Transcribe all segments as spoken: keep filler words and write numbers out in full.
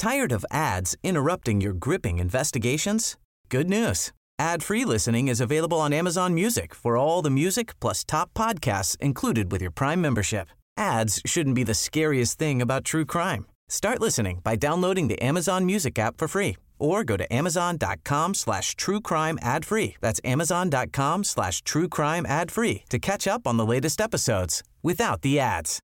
Tired of ads interrupting your gripping investigations? Good news. Ad-free listening is available on Amazon Music for all the music plus top podcasts included with your Prime membership. Ads shouldn't be the scariest thing about true crime. Start listening by downloading the Amazon Music app for free or go to amazon.com slash true crime ad free. That's amazon.com slash true crime ad free to catch up on the latest episodes without the ads.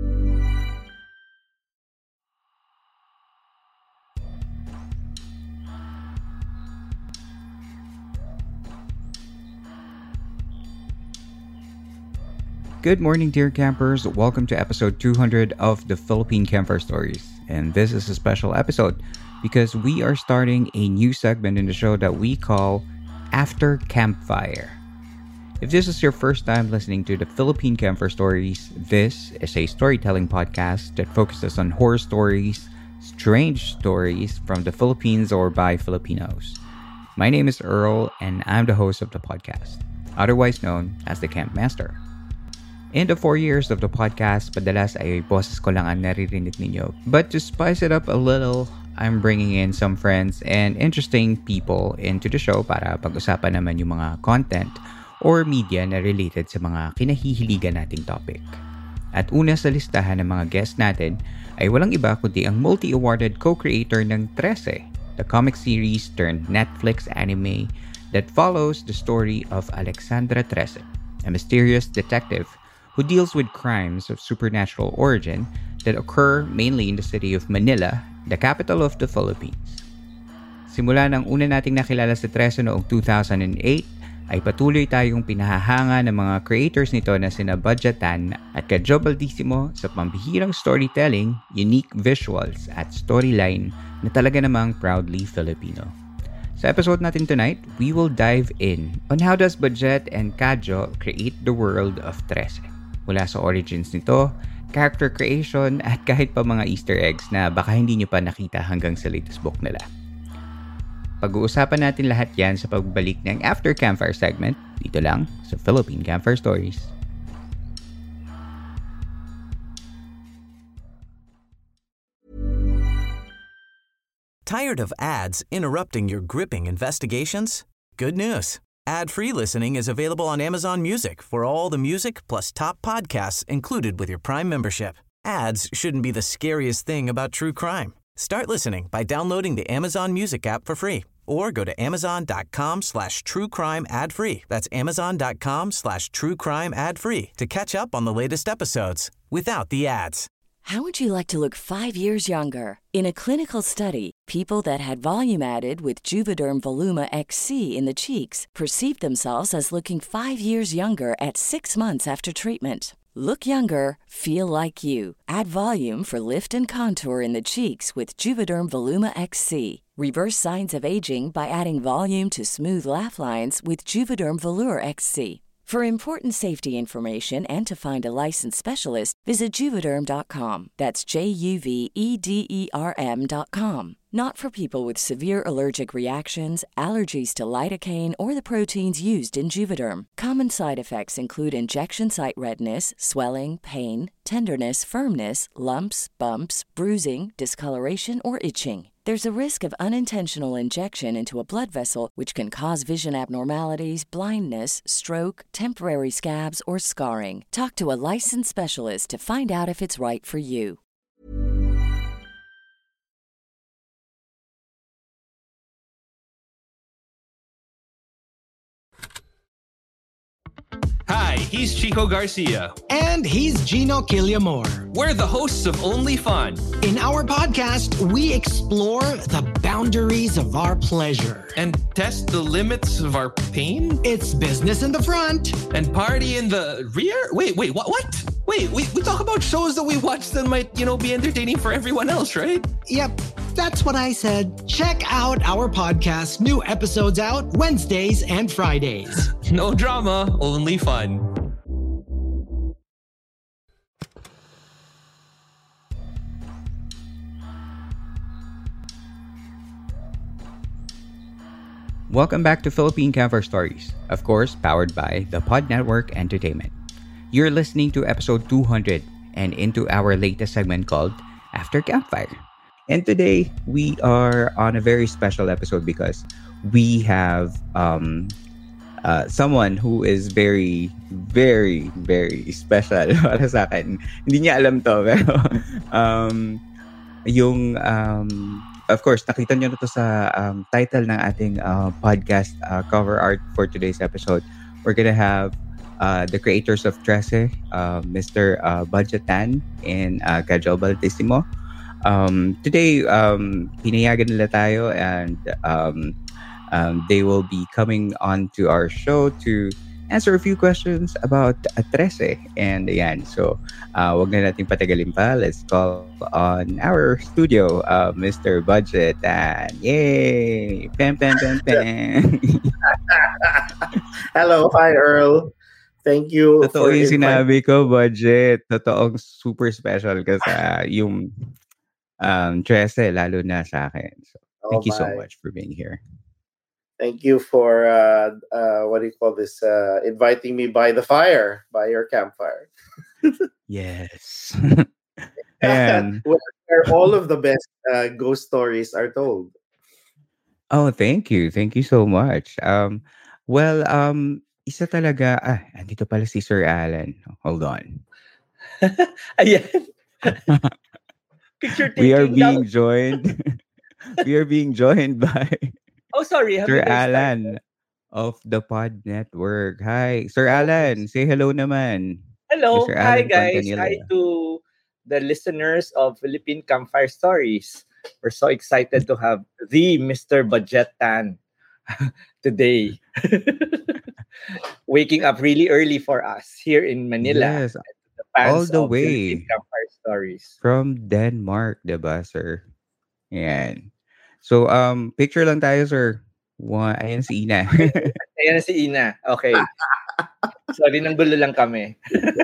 Good morning, dear campers. Welcome to episode two hundred of the Philippine Campfire Stories. And this is a special episode because we are starting a new segment in the show that we call After Campfire. If this is your first time listening to the Philippine Campfire Stories, this is a storytelling podcast that focuses on horror stories, strange stories from the Philippines or by Filipinos. My name is Earl and I'm the host of the podcast, otherwise known as the Camp Master. In the four years of the podcast, padalas ay boses ko lang ang naririnig ninyo. But to spice it up a little, I'm bringing in some friends and interesting people into the show para pag-usapan naman yung mga content or media na related sa mga kinahihiligan nating topic. At una sa listahan ng mga guests natin ay walang iba kundi ang multi-awarded co-creator ng thirteen, the comic series turned Netflix anime that follows the story of Alexandra thirteen, a mysterious detective who deals with crimes of supernatural origin that occur mainly in the city of Manila, the capital of the Philippines. Simula nang una nating nakilala si thirteen noong two thousand eight, ay patuloy tayong pinahahanga ng mga creators nito na sina Budgetan at Kajobaldissimo sa pambihirang storytelling, unique visuals at storyline na talaga namang proudly Filipino. Sa episode natin tonight, we will dive in on how does Budget and Kajo create the world of thirteen. Mula sa origins nito, character creation at kahit pa mga Easter eggs na baka hindi nyo pa nakita hanggang sa latest book nila. Pag-uusapan natin lahat yan sa pagbalik ng After Campfire segment dito lang sa Philippine Campfire Stories. Tired of ads interrupting your gripping investigations? Good news. Ad-free listening is available on Amazon Music for all the music plus top podcasts included with your Prime membership. Ads shouldn't be the scariest thing about true crime. Start listening by downloading the Amazon Music app for free or go to amazon.com slash true crime ad free. That's amazon.com slash true crime ad free to catch up on the latest episodes without the ads. How would you like to look five years younger? In a clinical study, people that had volume added with Juvederm Voluma X C in the cheeks perceived themselves as looking five years younger at six months after treatment. Look younger, feel like you. Add volume for lift and contour in the cheeks with Juvederm Voluma X C. Reverse signs of aging by adding volume to smooth laugh lines with Juvederm Volure X C. For important safety information and to find a licensed specialist, visit Juvederm dot com. That's J U V E D E R M dot com. Not for people with severe allergic reactions, allergies to lidocaine, or the proteins used in Juvederm. Common side effects include injection site redness, swelling, pain, tenderness, firmness, lumps, bumps, bruising, discoloration, or itching. There's a risk of unintentional injection into a blood vessel, which can cause vision abnormalities, blindness, stroke, temporary scabs, or scarring. Talk to a licensed specialist to find out if it's right for you. Hi, he's Chico Garcia. And he's Gino Killiamore. We're the hosts of Only Fun. In our podcast, we explore the boundaries of our pleasure. And test the limits of our pain? It's business in the front. And party in the rear? Wait, wait, what? What? Wait, we, we talk about shows that we watch that might, you know, be entertaining for everyone else, right? Yep, that's what I said. Check out our podcast. New episodes out Wednesdays and Fridays. No drama, only fun. Welcome back to Philippine Campfire Stories, of course, powered by the Pod Network Entertainment. You're listening to episode two hundred and into our latest segment called After Campfire. And today we are on a very special episode because we have um, uh, someone who is very, very, very special para sa akin. Hindi niya alam to, pero um, yung, um, of course, nakita niyo na to sa um, title ng ating uh, podcast uh, cover art for today's episode. We're gonna have uh, the creators of Trese, uh, Mister Uh, Budget Tan and uh, Kajal Baltissimo. Um, today, um, pinayagan nila tayo and um, um, they will be coming on to our show to answer a few questions about uh, Trese. And ayan, so uh, wag na natin patagalin pa. Let's call on our studio, uh, Mister Budget. And yay! Pam, pam, pam, pam. Hello, hi Earl. Thank you. Totoo for yung inviting- sinabi ko, Budget. Totoong super special ka sa yung um, Trese, lalo na sa akin. So, thank Oh, you so my. much for being here. Thank you for uh, uh, what do you call this? Uh, inviting me by the fire, by your campfire. Yes. Ayan. where, where all of the best uh, ghost stories are told. Oh, thank you. Thank you so much. Um, well, um, isa talaga, ah, andito pala si Sir Alan. Hold on. Ayan. Picture taking We are daw. being joined. we are being joined by Oh, sorry. have Sir you guys Alan of the Pod Network. Hi, Sir Alan. Say hello naman. Hello. Mister Hi, Alan guys. Contanilla. Hi to the listeners of Philippine Campfire Stories. We're so excited to have the Mister Budget Tan today. Waking up really early for us here in Manila. Yes, The fans all the of way. Philippine Campfire Stories. from Denmark, diba, sir? Yan. So, um, picture lang tayo, sir. One, ayan si Ina. Ayan na si Ina. Okay. Sorry, nang gulo lang kami.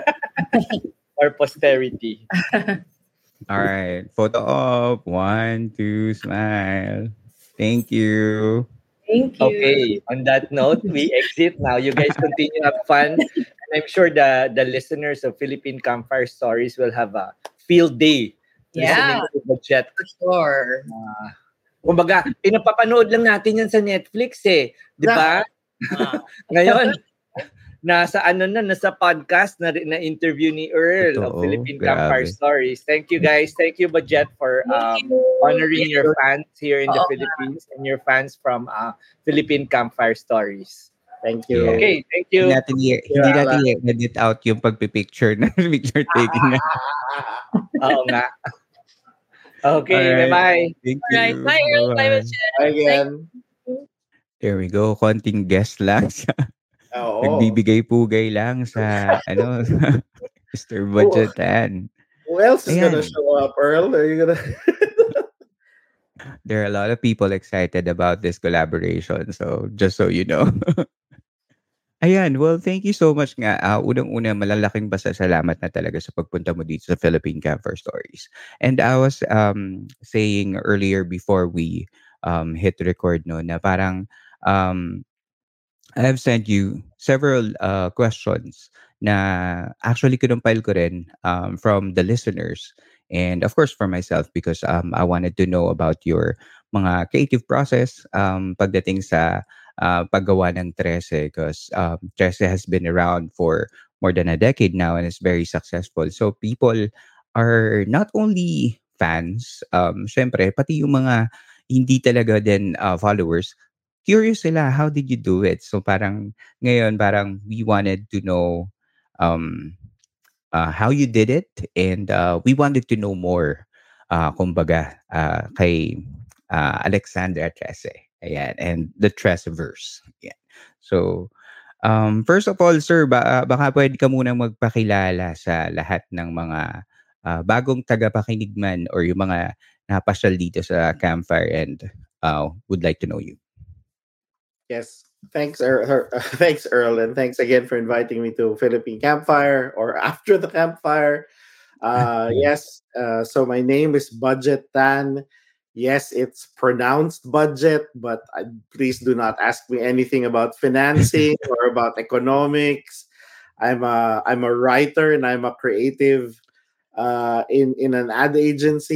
For posterity. All right. Photo op. One, two, smile. Thank you. Thank you. Okay. On that note, we exit now. You guys continue have fun. And I'm sure the the listeners of Philippine Campfire Stories will have a field day Yeah, listening to Budget. for sure. Uh, kumbaga, pinapapanood lang natin yan sa Netflix eh. Di ba? Ah. Ngayon, nasa ano na, nasa podcast na, na interview ni Earl of Totoo, Philippine grabe. Campfire Stories. Thank you guys. Thank you, Budget, for um, Thank you. honoring your fans here in the Oo. Philippines and your fans from uh, Philippine Campfire Stories. Thank you. Yeah. Okay, thank you. Hindi natin, i- hindi natin i-edit out yung pagpipicture na picture taking na. Oo nga. Okay, Alright. bye-bye. Thank you. Alright, bye, Earl. Bye, Bye-bye. Michelle. Again. There we go. Konting guest lang. Sa, Oh, Nagbibigay-pugay lang sa, ano, sa Mister Budget Tan. who else is Ayan. gonna show up, Earl? Are you gonna? There are a lot of people excited about this collaboration. So, just so you know. Ayan, well, thank you so much nga. Uh, unang-una, malalaking pasasalamat na talaga sa pagpunta mo dito sa Philippine Campfire Stories. And I was um, saying earlier before we um, hit record, no, na parang um, I have sent you several uh, questions na actually kinumpile ko rin um, from the listeners and of course for myself because um, I wanted to know about your mga creative process um, pagdating sa uh, paggawa ng Trese because um, Trese has been around for more than a decade now and is very successful. So people are not only fans, um, syempre, pati yung mga hindi talaga din uh, followers, curious sila, how did you do it? So parang ngayon, parang we wanted to know um, uh, how you did it and uh, we wanted to know more, uh, kumbaga, uh, kay uh, Alexandra Trese. Ayan, and the Treseverse. Ayan. So, um, first of all, sir, ba- baka pwede ka munang magpakilala sa lahat ng mga uh, bagong tagapakinig man or yung mga napasyal dito sa Campfire and uh, would like to know you. Yes. Thanks, Earl. Thanks, Earl, and thanks again for inviting me to Philippine Campfire or after the campfire. Uh, yes. Uh, so my name is Budget Tan. Yes, it's pronounced budget, but uh, please do not ask me anything about financing or about economics. I'm a I'm a writer and I'm a creative uh, in in an ad agency.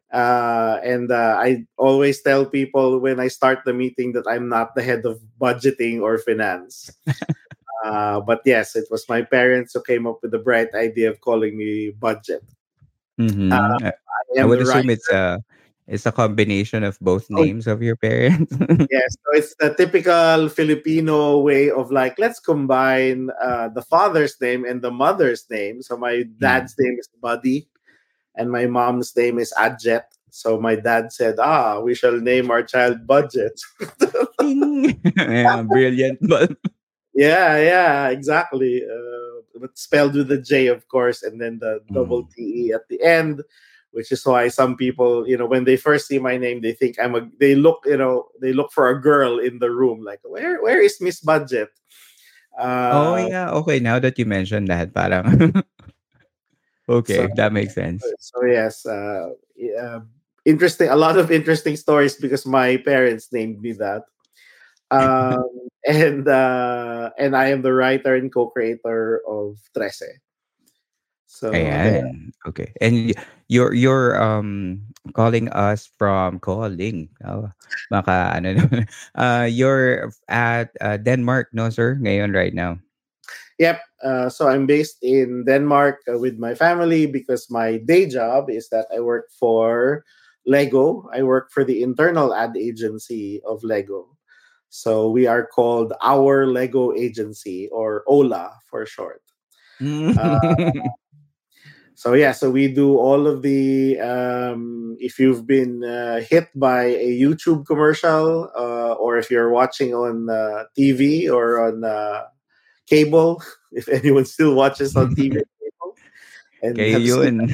Uh, and uh, I always tell people when I start the meeting that I'm not the head of budgeting or finance. Uh, but yes, it was my parents who came up with the bright idea of calling me Budget. Uh, Mm-hmm. I, I I am would the assume writer. it's a it's a combination of both Oh, names of your parents. yes, so it's the typical Filipino way of like, let's combine uh, the father's name and the mother's name. So my Mm. dad's name is Buddy, and my mom's name is Adjet. So my dad said, ah, we shall name our child Budget. Ding! Yeah, brilliant. But Yeah, yeah, exactly. Uh, but spelled with a J, of course, and then the double mm. T E at the end, which is why some people, you know, when they first see my name, they think I'm a. They look, you know, they look for a girl in the room, like where, where is Miss Budget? Oh Uh, yeah, okay. Now that you mentioned that, parang so, okay, that makes sense. so yes, uh, yeah, interesting. A lot of interesting stories because my parents named me that. Um, and uh, and I am the writer and co-creator of Trece. So there. Ayan. Okay. And y- you're you're um calling us from calling. Oh, baka ano naman. Uh you're at uh, Denmark, no sir? Ngayon right now. Yep. Uh, so I'm based in Denmark uh, with my family because my day job is that I work for Lego. I work for the internal ad agency of Lego. So we are called Our Lego Agency, or OLA for short. Uh, so yeah, so we do all of the. Um, if you've been uh, hit by a YouTube commercial, uh, or if you're watching on uh, T V or on uh, cable, if anyone still watches on T V and cable, and Kayo have seen yun.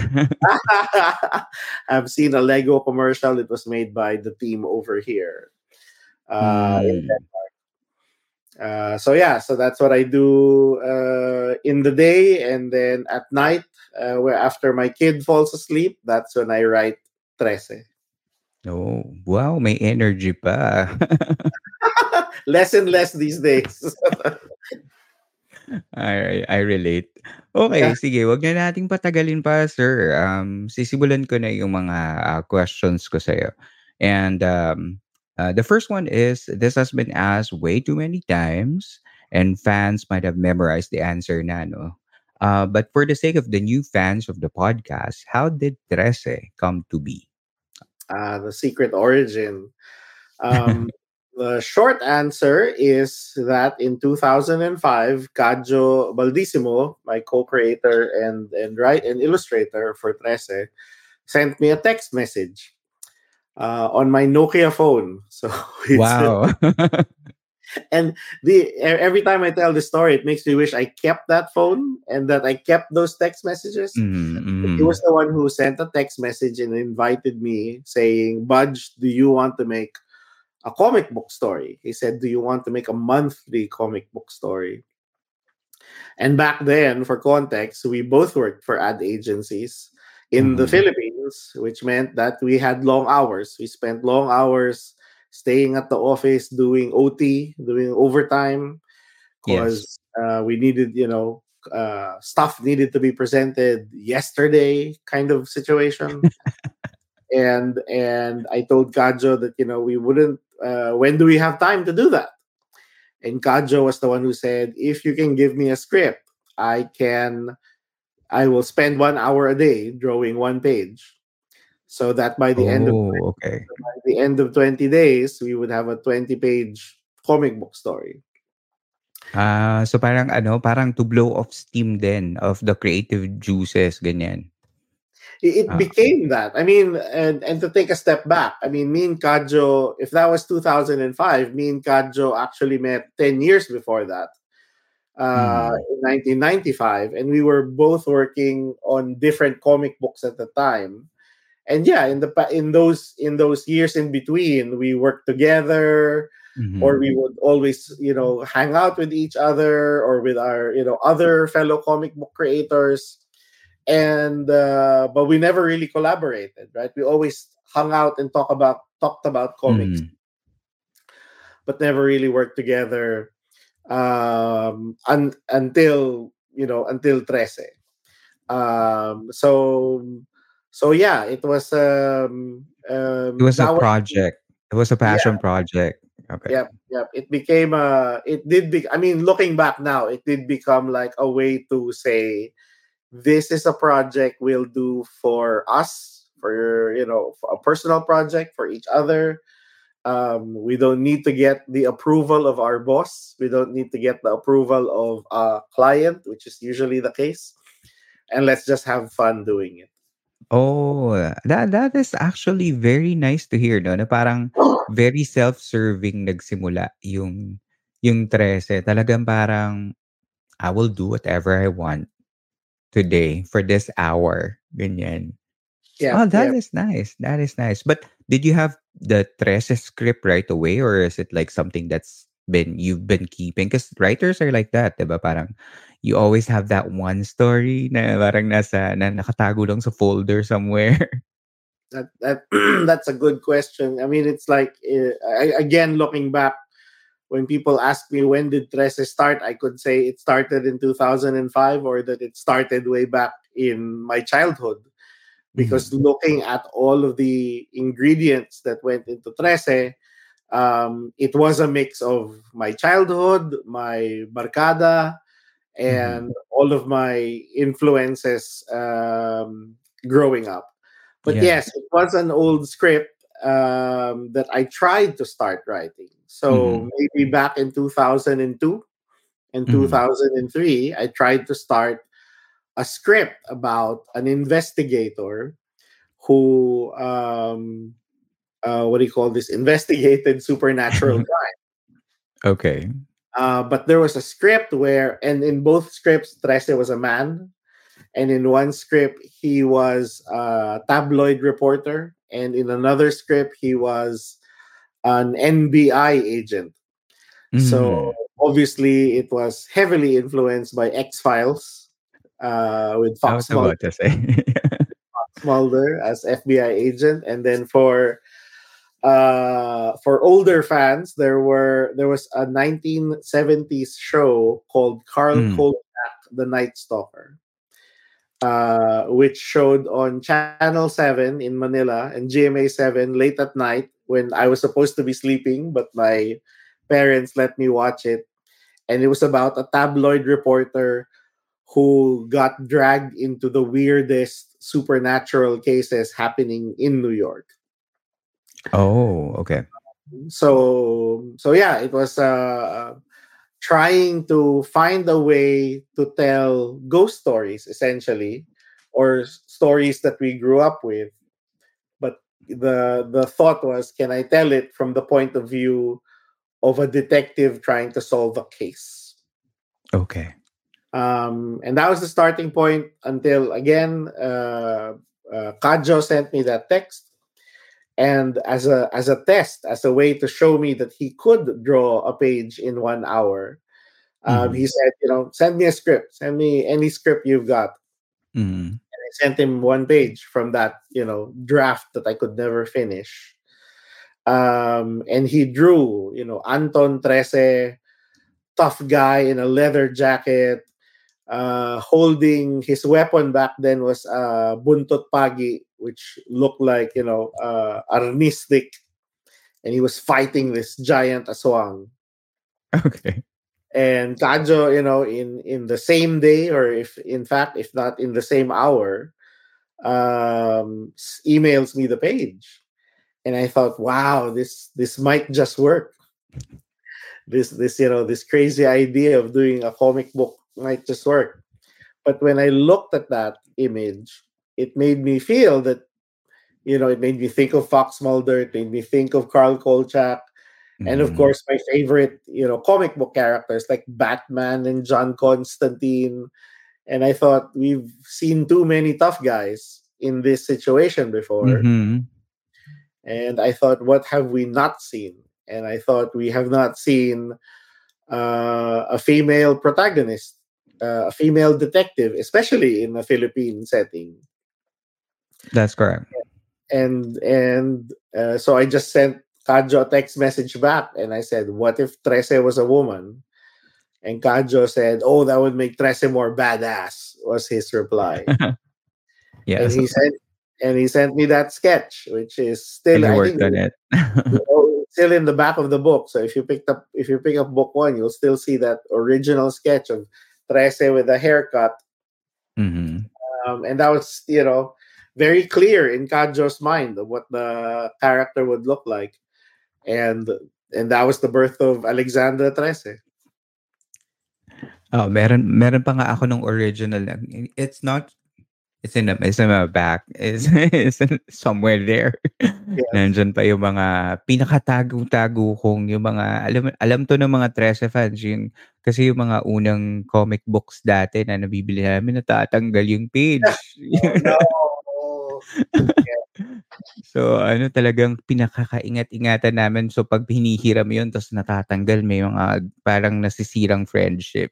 have seen a Lego commercial. It was made by the team over here. Uh, Hmm. uh, so yeah, so that's what I do uh, in the day, and then at night, uh, where after my kid falls asleep, that's when I write Trece. Oh, wow, may energy pa. Less and less these days. I I relate. Okay, sige, wag na nating patagalin pa, sir. Um, sisimulan ko na yung mga ah, questions ko sa'yo. And um, uh, the first one is, this has been asked way too many times, and fans might have memorized the answer na, no? Uh, but for the sake of the new fans of the podcast, how did Trece come to be? uh, the secret origin. Um, the short answer is that in two thousand five, Cajo Baldissimo, my co-creator and and write and illustrator for Trece, sent me a text message uh, on my Nokia phone. So it's Wow. and the e- every time I tell the story, it makes me wish I kept that phone and that I kept those text messages. He Mm-hmm. was the one who sent a text message and invited me, saying, "Budge, do you want to make a comic book story?" He said, "Do you want to make a monthly comic book story?" And back then, for context, we both worked for ad agencies in the Mm-hmm. Philippines, which meant that we had long hours. We spent long hours staying at the office, doing O T, doing overtime, Yes. because uh, we needed, you know, uh, stuff needed to be presented yesterday, kind of situation. And and I told Kajo that you know we wouldn't. Uh, when do we have time to do that? And Kajo was the one who said, if you can give me a script, I can. I will spend one hour a day drawing one page, so that by the end of Oh, okay. by the end of twenty days, we would have a twenty page comic book story. Ah, so parang ano, parang to blow off steam din of the creative juices, ganyan. It, it Ah, became that. I mean, and and to take a step back, I mean, me and Kajo, if that was two thousand five, me and Kajo actually met ten years before that, uh, mhm. in nineteen ninety-five, and we were both working on different comic books at the time. And yeah, in the pa- in those in those years in between, we worked together, or Mhm. we would always, you know, hang out with each other or with our, you know, other fellow comic book creators. And uh, but we never really collaborated, right? We always hung out and talk about talked about comics, Mhm. but never really worked together um, un- until you know until Trece. Um, so so yeah, it was um It um was a that was project. It was a yeah, passion project. Okay. yep, yep. It became a it did be I mean, looking back now, it did become like a way to say this is a project we'll do for us, for you know, for a personal project for each other. Um, we don't need to get the approval of our boss. We don't need to get the approval of a client, which is usually the case. And let's just have fun doing it. Oh, that that is actually very nice to hear, no? Na parang very self-serving nagsimula yung yung trese. Talagang parang I will do whatever I want today for this hour. Ganyan. Yeah, Oh, that yeah. is nice. That is nice. But did you have the trese script right away, or is it like something that's been you've been keeping? Because writers are like that, diba? Parang you always have that one story na parang nasa na nakatago lang sa folder somewhere. That that that's a good question. I mean, it's like uh, I, again looking back, when people ask me when did Trece start, I could say it started in two thousand five or that it started way back in my childhood. Because Mhm. looking at all of the ingredients that went into Trece, um, it was a mix of my childhood, my barkada, Mhm. and all of my influences um, growing up. But Yeah. yes, it was an old script um, that I tried to start writing. So Mhm. maybe back in two thousand two and Mhm. two thousand three, I tried to start a script about an investigator who, um, uh, what do you call this, investigated supernatural crime. Okay. Uh, but there was a script where, and in both scripts, Trece was a man. And in one script, he was a tabloid reporter. And in another script, he was an N B I agent. So Mhm. obviously, it was heavily influenced by X Files uh, with I Fox was about to say. Mulder as F B I agent. And then for uh, for older fans, there were there was a nineteen seventies show called Carl Mm. Kolchak, The Night Stalker, uh, which showed on Channel seven in Manila and G M A seven late at night when I was supposed to be sleeping, but my parents let me watch it. And it was about a tabloid reporter who got dragged into the weirdest supernatural cases happening in New York. Oh, okay. So, so yeah, it was uh, trying to find a way to tell ghost stories, essentially, or s- stories that we grew up with. But the the thought was, can I tell it from the point of view of a detective trying to solve a case? Okay. Um, and that was the starting point until again, uh, uh, Kajo sent me that text, and as a as a test, as a way to show me that he could draw a page in one hour. Um, Mhm. he said, you know, send me a script, send me any script you've got. Mhm. I sent him one page from that, you know, draft that I could never finish. Um, and he drew, you know, Anton Trece, tough guy in a leather jacket, uh, holding his weapon back then was uh, Buntot Pagi, which looked like, you know, uh, arnistic. And he was fighting this giant aswang. Okay. And Kajo, you know, in in the same day, or if in fact, if not in the same hour, um, s- emails me the page, and I thought, wow, this this might just work. This this you know this crazy idea of doing a comic book might just work. But when I looked at that image, it made me feel that you know it made me think of Fox Mulder, it made me think of Carl Kolchak, and of Mhm. course my favorite you know comic book characters like Batman and John Constantine. And I thought we've seen too many tough guys in this situation before. Mhm. And I thought, what have we not seen? And I thought we have not seen uh, a female protagonist, uh, a female detective, especially in a Philippine setting. That's correct. And and uh, so I just sent Kajo a text message back, and I said, "What if Trece was a woman?" And Kajo said, "Oh, that would make Trece more badass." Was his reply. And Yes. he said, and he sent me that sketch, which is still, And you I worked think, on it. you know, still in the back of the book. So if you picked up, if you pick up book one, you'll still see that original sketch of Trece with a haircut, Mhm. um, and that was, you know, very clear in Kadjo's mind of what the character would look like, and and that was the birth of Alexandra Trece. Oh, meron meron pa nga ako nung original. It's not it's in the, it's in my back. It's, it's somewhere there. Yes. Nandyan pa yung mga pinakatago-tago kong yung mga alam alam to ng mga Trece fans yung kasi yung mga unang comic books dati na nabibili namin natatanggal yung page. Oh no. So ano talagang pinakakaingat-ingatan namin so pag hinihiram yun tapos natatanggal may mga parang nasisirang friendship.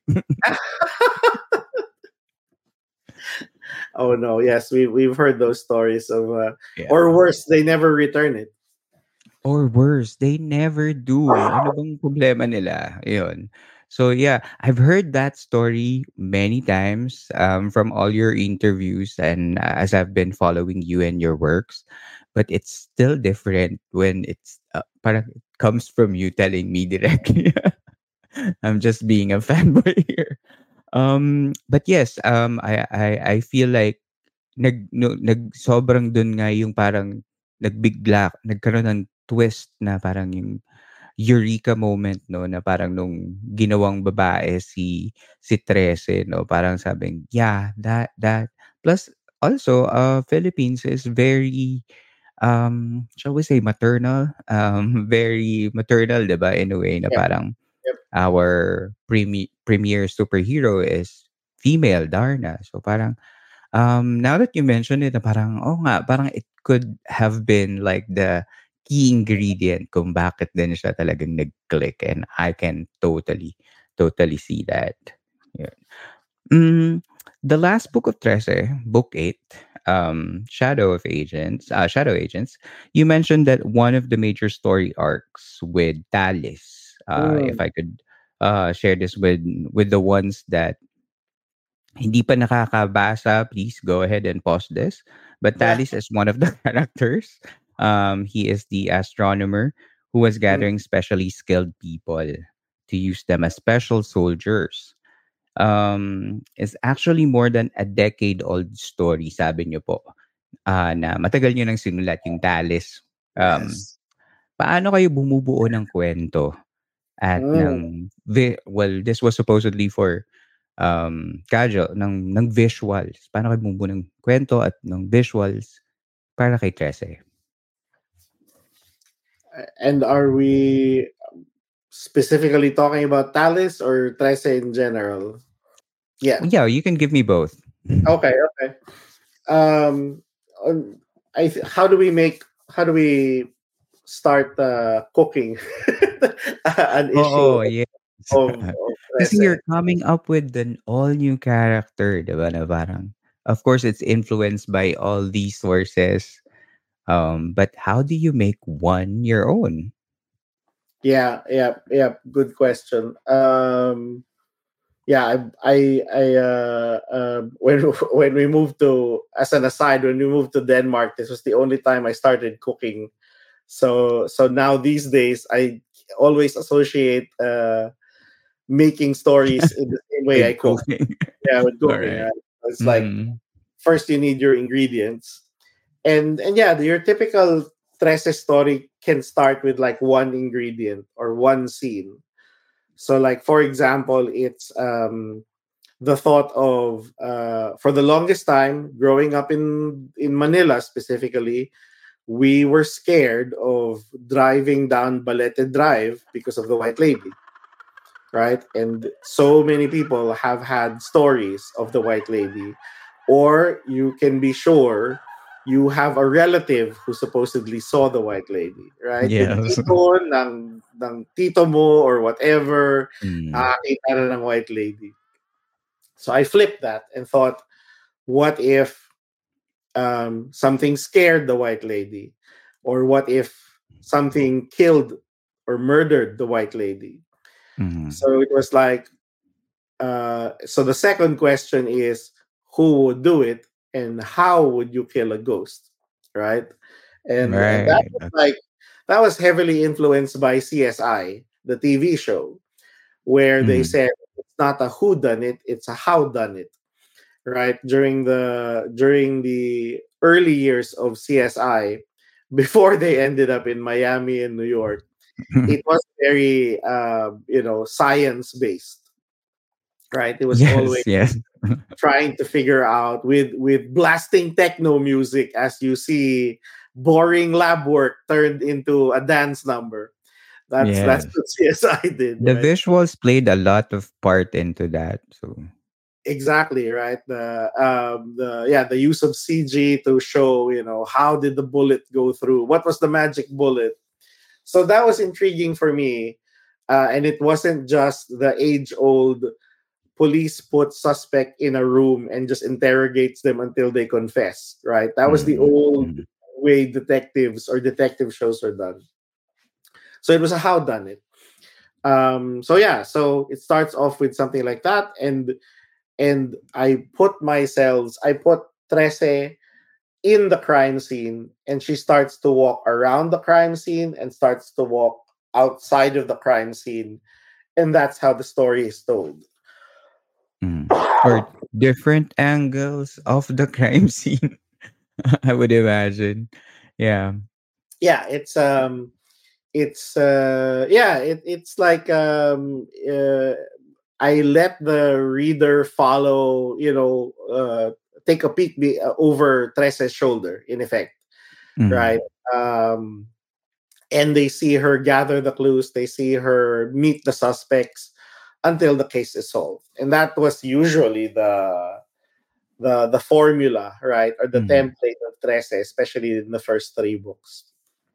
Oh no, yes, we we've heard those stories of uh, Yeah. or worse, they never return it. Or worse, they never do. Ano bang problema nila? Yun. So yeah, I've heard that story many times um, from all your interviews and uh, as I've been following you and your works, but it's still different when it's uh, parang it comes from you telling me directly. I'm just being a fanboy here. Um, but yes, um, I, I I feel like nag no, nag sobrang dun nga yung parang nagbigla, nagkaroon ng twist na parang yung eureka moment no na parang nung ginawang babae si si Trece no parang sabing yeah that that plus also uh Philippines is very um shall we say maternal um very maternal diba in a way na Yep. parang Yep. our premi- premier superhero is female Darna so parang um now that you mentioned it na parang oh nga parang it could have been like the key ingredient kung bakit din siya talagang nag-click and I can totally totally see that. Yeah. Mm, the last book of Trece, book eight, um, Shadow of Agents, uh, Shadow Agents, you mentioned that one of the major story arcs with Talis, uh, Mm. if I could uh, share this with with the ones that hindi pa nakakabasa, please go ahead and pause this. But Yeah. Talis is one of the characters. Um, he is the astronomer who was gathering specially skilled people to use them as special soldiers. Um, it's actually more than a decade old story, sabi niyo po. Ah, na matagal niyo nang sinulat yung Talis. Um, Yes. paano kayo bumubuo ng kwento at Mm. ng vi- well, this was supposedly for um casual ng ng visuals. Paano kayo bumubuo ng kwento at ng visuals para kay Trece? And are we specifically talking about Talis or Trece in general? Yeah. Yeah, you can give me both. Okay. Okay. Um, um, I th- how do we make how do we start uh, cooking an issue Oo, yes. of, of Kasi Trece? you're coming up with an all-new character, di ba? Na parang, of course, it's influenced by all these sources. Um, but how do you make one your own? Yeah, yeah, yeah. Good question. Um, yeah, I, I, I uh, uh, when when we moved to, as an aside, when we moved to Denmark, this was the only time I started cooking. So, so now these days, I always associate uh, making stories in the same way I With cook. cooking. Yeah, with cooking. Alright. Right? It's like Mm. first you need your ingredients, and and yeah, your typical Trece story can start with like one ingredient or one scene. So, like for example, it's um, the thought of uh, for the longest time growing up in in Manila specifically, we were scared of driving down Balete Drive because of the White Lady, right? And so many people have had stories of the White Lady, or you can be sure you have a relative who supposedly saw the White Lady, right? Yung Yes. tito ng, ng tito mo or whatever, Mm. nakakita na ng White Lady. So I flipped that and thought, what if um, something scared the White Lady? Or what if something killed or murdered the White Lady? Mm. So it was like, uh, so the second question is, who would do it and how would you kill a ghost? right? And and that Right. was like that was heavily influenced by C S I, the T V show, where they Mm. said it's not a who done it, it's a how done it, right? During the during the early years of C S I, before they ended up in Miami and New York, it was very uh, you know science based, right? It was always Yes, yes. trying to figure out with with blasting techno music as you see boring lab work turned into a dance number. That's that's Yes. what C S I did, The right? visuals played a lot of part into that. So, Exactly, right. The um the yeah, the use of C G to show, you know, how did the bullet go through? What was the magic bullet? So that was intriguing for me. Uh, and it wasn't just the age old police put suspect in a room and just interrogates them until they confess, right? That was the mm, old mm, way detectives or detective shows are done. So it was a how done it. Um, so yeah, so it starts off with something like that, and and I put myself, I put Trece in the crime scene, and she starts to walk around the crime scene and starts to walk outside of the crime scene, and that's how the story is told. mm. Or different angles of the crime scene, I would imagine. Yeah. Yeah, it's um it's uh yeah it, it's like um uh, I let the reader follow, you know, uh take a peek be, uh, over Trece's shoulder, in effect, right? Mm, um and they see her gather the clues, they see her meet the suspects until the case is solved, and that was usually the the the formula, right, or the mm. template of Trece, especially in the first three books.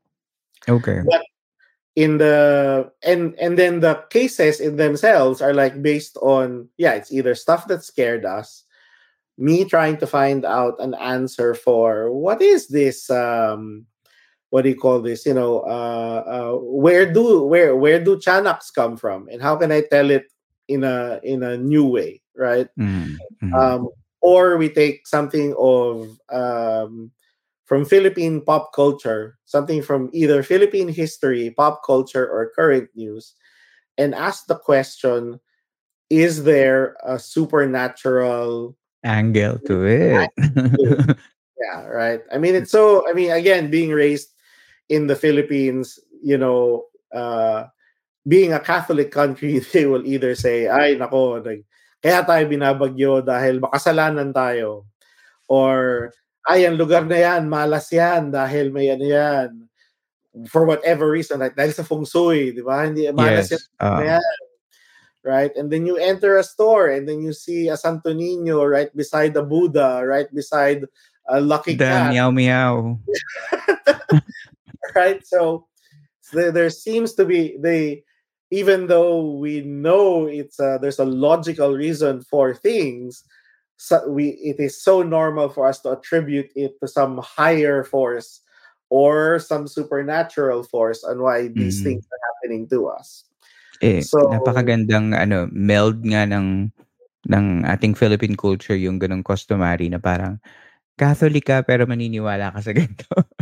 Okay. But in the and and then the cases in themselves are like based on, yeah, it's either stuff that scared us, me trying to find out an answer for what is this, um what do you call this, you know, uh, uh where do where where do Chanaks come from, and how can I tell it in a in a new way, right? Mm, mm. um or we take something of um from Philippine pop culture, something from either Philippine history, pop culture, or current news, and ask the question: is there a supernatural Angle to it. angle? Yeah, right. I mean, it's so. I mean, again, being raised in the Philippines, you know, uh, being a Catholic country, they will either say, "Ay, nako, nag, kaya tayo binabagyo dahil makasalanan tayo," or "Ay, ang lugar na yan, malas yan dahil may ano yan." For whatever reason, like dahil sa feng shui, di ba? Hindi, malas yan, Yes. Uh, na yan, right? And then you enter a store and then you see a Santo Niño right beside the Buddha, right beside a lucky the cat, meow meow. right? So, so there, there seems to be they, even though we know it's a, there's a logical reason for things, so we it is so normal for us to attribute it to some higher force or some supernatural force on why these Mm. things are happening to us. Eh, So napakagandang ano, meld nga ng ng ating Philippine culture yung ganung customary na parang Catholic ka pero maniniwala ka sa ganito.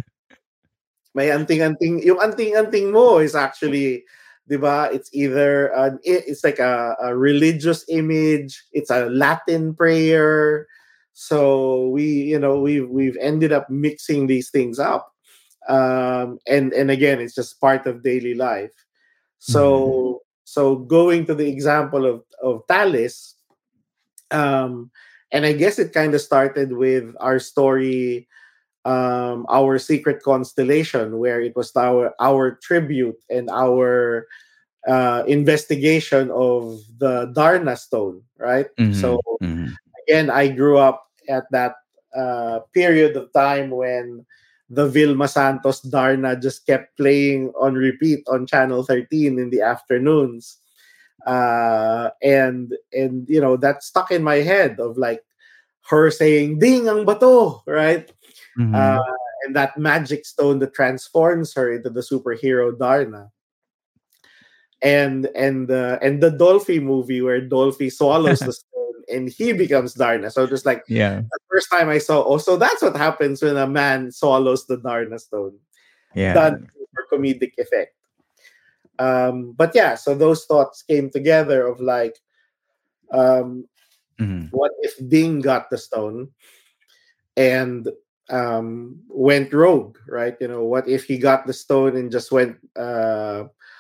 may anting-anting, yung anting-anting mo is actually, di ba, it's either an it's like a, a religious image, it's a Latin prayer. So we, you know, we've we've ended up mixing these things up. Um and and again, it's just part of daily life. Mm. So so going to the example of of Talis, um and I guess it kind of started with our story, um, our secret constellation, where it was our our tribute and our uh, investigation of the Darna stone, right? So Mhm. Mhm. again, I grew up at that uh, period of time when the Vilma Santos Darna just kept playing on repeat on Channel thirteen in the afternoons. Uh, and and you know that stuck in my head of like her saying "Ding ang bato," right? Uh, Mhm. and that magic stone that transforms her into the superhero Darna. And and uh, and the Dolphy movie where Dolphy swallows the stone and he becomes Darna. So just like Yeah. the first time I saw, oh, so that's what happens when a man swallows the Darna stone. Yeah. Done for comedic effect. Um, but yeah, so those thoughts came together of like, um, Mhm. what if Ding got the stone and um, went rogue, right? You know, what if he got the stone and just went uh,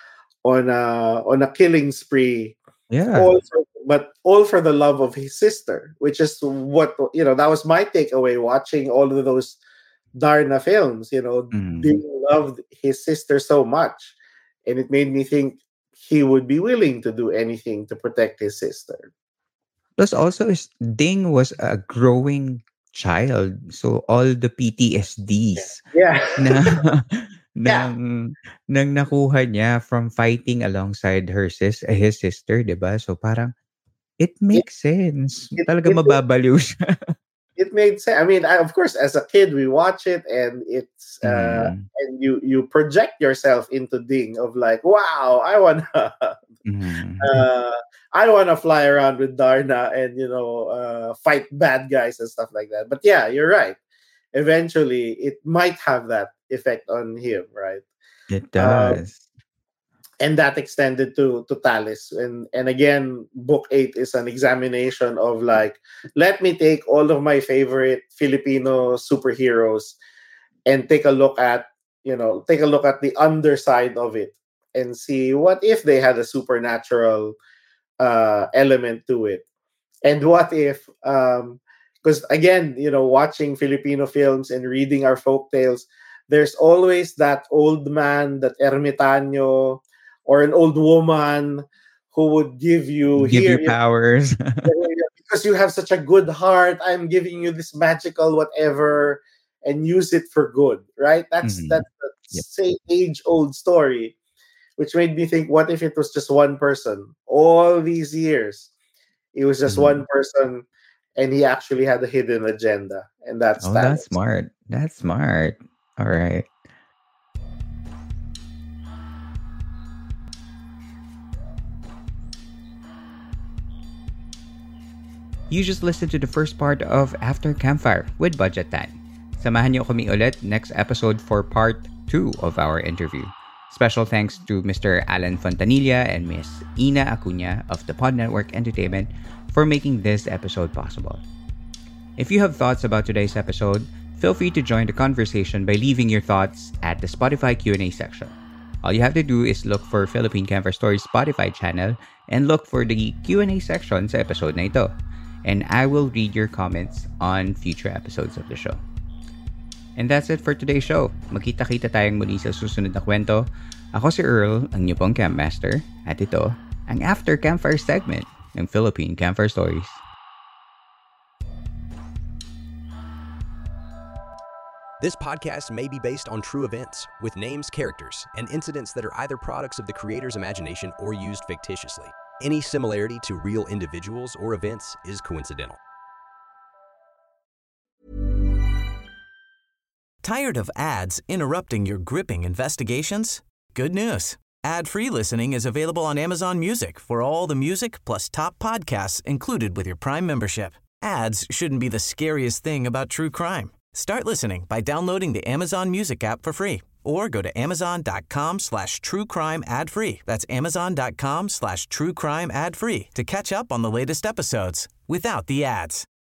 on a on a killing spree, Yeah. all for, but all for the love of his sister, which is what you know. That was my takeaway watching all of those Darna films. You know, Mhm. Ding loved his sister so much, and it made me think he would be willing to do anything to protect his sister. Plus also is Ding was a growing child. So all the P T S Ds Yeah, na yeah. nang nang nakuha niya from fighting alongside her sis eh, his sister, 'di ba? So parang it It, makes sense. it, Talaga it mababaliw siya. it made sense. I mean, I, of course, as a kid, we watch it, and it's uh, Mhm. and you you project yourself into Ding of like, wow, I wanna, Mhm. uh, I wanna fly around with Darna and you know uh, fight bad guys and stuff like that. But yeah, you're right. Eventually, it might have that effect on him, right? It Um, does. and that extended to to Talis. And and again, book eight is an examination of like, let me take all of my favorite Filipino superheroes and take a look at you know take a look at the underside of it and see what if they had a supernatural uh, element to it, and what if um because again, you know, watching Filipino films and reading our folk tales, there's always that old man, that ermitaño, or an old woman who would give you Give here you powers. because you have such a good heart, I'm giving you this magical whatever, and use it for good, right? That's Mhm. that's the Yep. same age old story, which made me think, what if it was just one person all these years? It was just Mhm. one person, and he actually had a hidden agenda, and that's Oh, that's Talos. smart. That's smart. All right. You just listened to the first part of After Campfire with Budget Time. Samahan niyo kami ulit next episode for part two of our interview. Special thanks to Mister Alan Fontanilla and Miss Ina Acuña of the Pod Network Entertainment for making this episode possible. If you have thoughts about today's episode, feel free to join the conversation by leaving your thoughts at the Spotify Q and A section. All you have to do is look for Philippine Campfire Stories Spotify channel and look for the Q and A section sa episode na ito. And I will read your comments on future episodes of the show. And that's it for today's show. Magkita-kita tayong muli sa susunod na kwento. Ako si Earl, ang niyo pong Camp Master. At ito, ang After Campfire segment ng Philippine Campfire Stories. This podcast may be based on true events, with names, characters, and incidents that are either products of the creator's imagination or used fictitiously. Any similarity to real individuals or events is coincidental. Tired of ads interrupting your gripping investigations? Good news. Ad-free listening is available on Amazon Music for all the music plus top podcasts included with your Prime membership. Ads shouldn't be the scariest thing about true crime. Start listening by downloading the Amazon Music app for free or go to amazon.com slash true crime ad free. That's amazon.com slash true crime ad free to catch up on the latest episodes without the ads.